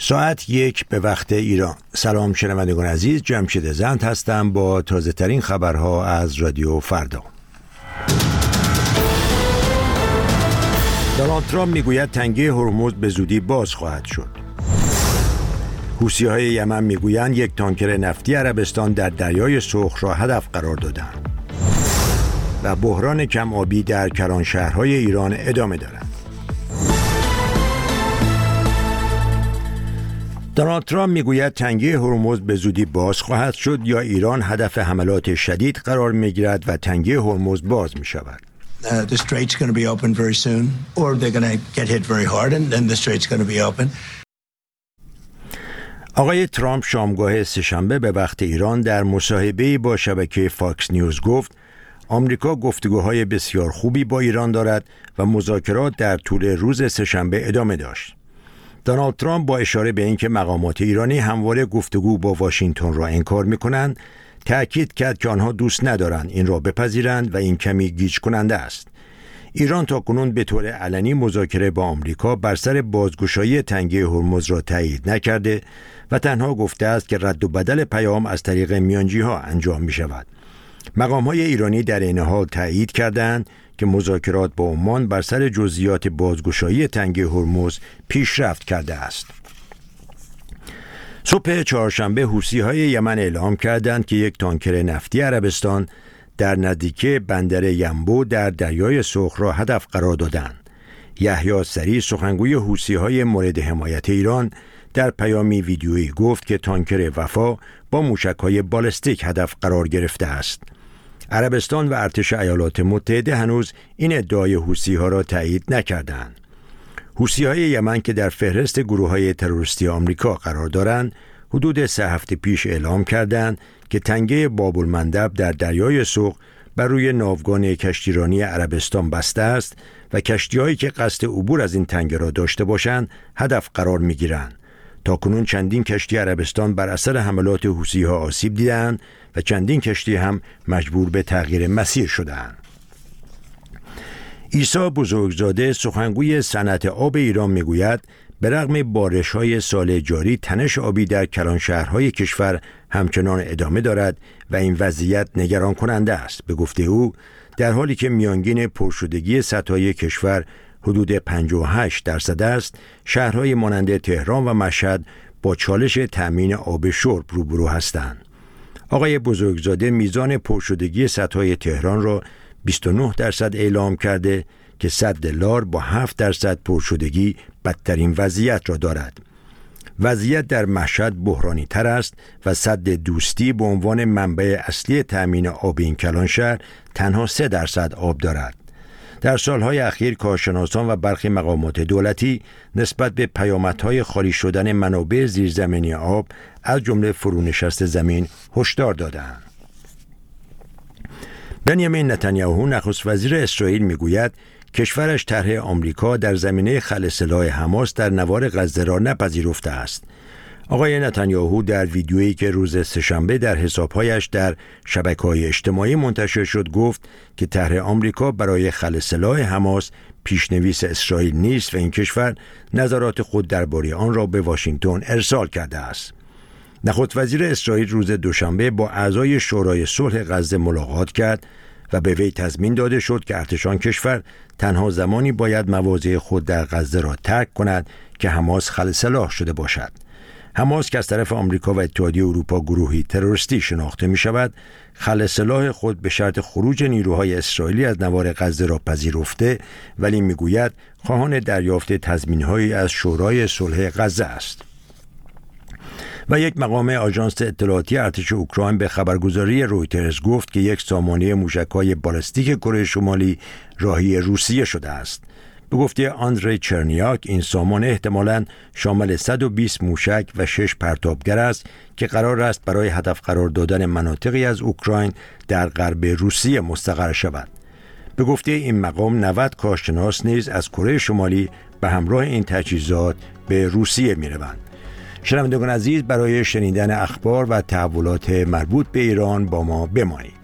ساعت 1 به وقت ایران. سلام شنوندگان عزیز، جمشید زند هستم با تازه ترین خبرها از رادیو فردا. دونالد ترامپ میگوید تنگه هرمز به زودی باز خواهد شد. حوثی‌های یمن میگویند یک تانکر نفتی عربستان در دریای سرخ را هدف قرار دادند. و بحران کم آبی در کلانشهرهای ایران ادامه دارد. دونالد ترامپ میگوید تنگه هرمز به زودی باز خواهد شد یا ایران هدف حملات شدید قرار میگیرد و تنگه هرمز باز می شود. The strait's going to be open very soon, or they're going to get hit very hard, and then the strait's going to be open. آقای ترامپ شامگاه سه‌شنبه به وقت ایران در مصاحبه‌ای با شبکه فاکس نیوز گفت آمریکا گفتگوهای بسیار خوبی با ایران دارد و مذاکرات در طول روز سه‌شنبه ادامه داشت. دونالد ترامپ با اشاره به اینکه مقامات ایرانی همواره گفتگو با واشنگتن را انکار می‌کنند، تأکید کرد که آنها دوست ندارند این را بپذیرند و این کمی گیج کننده است. ایران تاکنون به طور علنی مذاکره با آمریکا بر سر بازگشایی تنگه هرمز را تایید نکرده و تنها گفته است که رد و بدل پیام از طریق میانجی‌ها انجام می‌شود. مقام‌های ایرانی در این حال تایید کردند که مذاکرات با عمان بر سر جزئیات بازگشایی تنگه هرمز پیشرفت کرده است. صبح چهارشنبه حوثی‌های یمن اعلام کردند که یک تانکر نفتی عربستان در نزدیکی بندر ینبو در دریای سرخ را هدف قرار دادند. یحیی سریع سخنگوی حوثی‌های مورد حمایت ایران در پیامی ویدیویی گفت که تانکر وفا با موشک‌های بالستیک هدف قرار گرفته است. عربستان و ارتش ایالات متحده هنوز این ادعای حوثی‌ها را تایید نکردند. حوثی‌های یمن که در فهرست گروه‌های تروریستی آمریکا قرار دارند، حدود 3 هفته پیش اعلام کردند که تنگه باب‌المندب در دریای سرخ بر روی ناوگان کشتیرانی عربستان بسته است و کشتی‌هایی که قصد عبور از این تنگه را داشته باشند هدف قرار می‌گیرند. تاکنون چندین کشتی عربستان بر اثر حملات حوثی‌ها آسیب دیدند و چندین کشتی هم مجبور به تغییر مسیر شدند. عیسی بزرگزاده سخنگوی صنعت آب ایران میگوید به رغم بارش‌های سال جاری تنش آبی در کلانشهرهای کشور همچنان ادامه دارد و این وضعیت نگران کننده است. به گفته او در حالی که میانگین پرشدگی سطح‌های کشور حدود 58% است، شهرهای مانند تهران و مشهد با چالش تأمین آب شرب روبرو هستند. آقای بزرگزاده میزان پرشدگی سطح‌های تهران را 29% اعلام کرده که سد لار با 7% پرشدگی بدترین وضعیت را دارد. وضعیت در مشهد بحرانی تر است و سد دوستی به عنوان منبع اصلی تأمین آب این کلانشهر تنها 3% آب دارد. در سالهای اخیر کارشناسان و برخی مقامات دولتی نسبت به پیامدهای خالی شدن منابع زیرزمینی آب از جمله فرونشست زمین هشدار دادند. بنیامین نتانیاهو نخست وزیر اسرائیل میگوید کشورش طرح آمریکا در زمینه خلع سلاح حماس در نوار غزه را نپذیرفته است. آقای نتانیاهو در ویدیویی که روز سه‌شنبه در حساب‌هایش در شبکه‌های اجتماعی منتشر شد گفت که طرح آمریکا برای خلع سلاح حماس پیشنویس اسرائیل نیست و این کشور نظرات خود درباره آن را به واشنگتن ارسال کرده است. نخست وزیر اسرائیل روز دوشنبه با اعضای شورای صلح غزه ملاقات کرد و به وی تضمین داده شد که ارتش آن کشور تنها زمانی باید مواضع خود در غزه را ترک کند که حماس خلع سلاح شده باشد. حماس که از طرف آمریکا و اتحادیه اروپا گروهی تروریستی شناخته می شود، خلع سلاح خود به شرط خروج نیروهای اسرائیلی از نوار غزه را پذیرفته، ولی می گوید خواهان دریافت تضمین‌هایی از شورای صلح غزه است. و یک مقام آژانس اطلاعاتی ارتش اوکراین به خبرگزاری رویترز گفت که یک سامانه موشک‌های بالستیک کره شمالی راهی روسیه شده است. به گفته آندری چرنیاک این سامانه احتمالاً شامل 120 موشک و 6 پرتابگر است که قرار است برای هدف قرار دادن مناطقی از اوکراین در غرب روسیه مستقر شود. به گفته این مقام 90 کارشناس نیز از کره شمالی به همراه این تجهیزات به روسیه می‌روند. شنوندگان عزیز، برای شنیدن اخبار و تحولات مربوط به ایران با ما بمانید.